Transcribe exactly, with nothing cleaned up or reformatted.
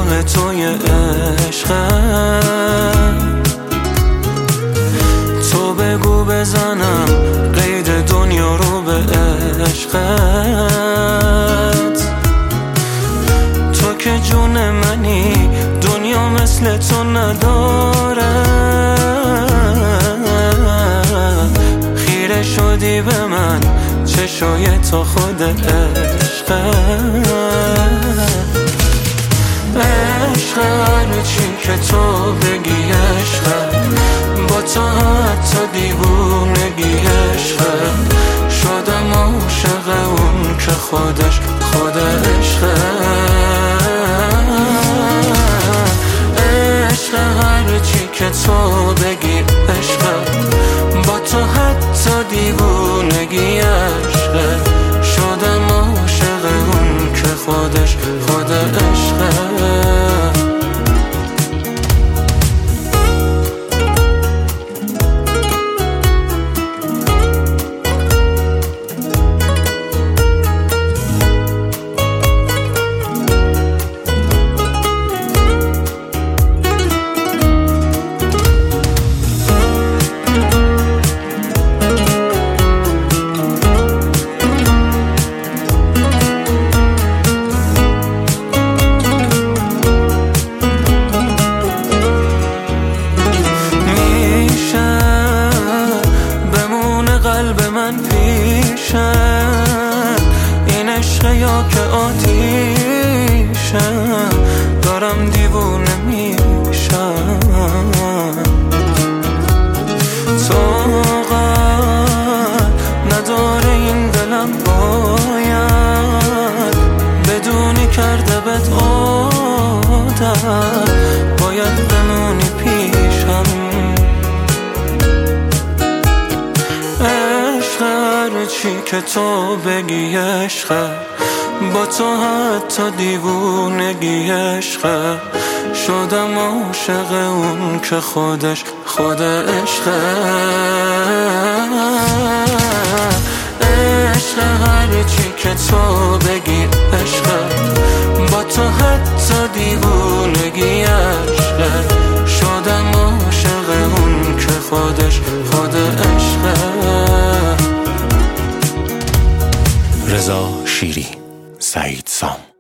راه توی عشقه. تو بگو بزنم قید دنیا رو به عشقت. تو که جون منی دنیا مثل تو نداره. خیره شدی به من چشای تو خود عشقه. عشق هرچی که تو بگی عشقه. با تو حتی دیوونگی عشقه. شدم عاشق اون که خودش خود عشقه. عشق هرچی که تو بگی عشقه. با تو حتی دیوونگی عشقه. شدم عاشق اون که خودش خود عشقه. قلب من پیشه این عشق یا که آتیشه. دارم دیوونه میشم. طاقت نداره این دلم باید بدونی کرده بهت عادت. باید بمونی پیشم. هرچی که تو بگی عشقه. با تو حتی دیوونگی عشقه. شدم عاشق اون که خودش خود عشقه. عشق هرچی که تو بگی عشقه. با تو حتی دیوونگی عشقه. شدم عاشق اون که خودش خود عشقه. رضا شیری، سعید سام.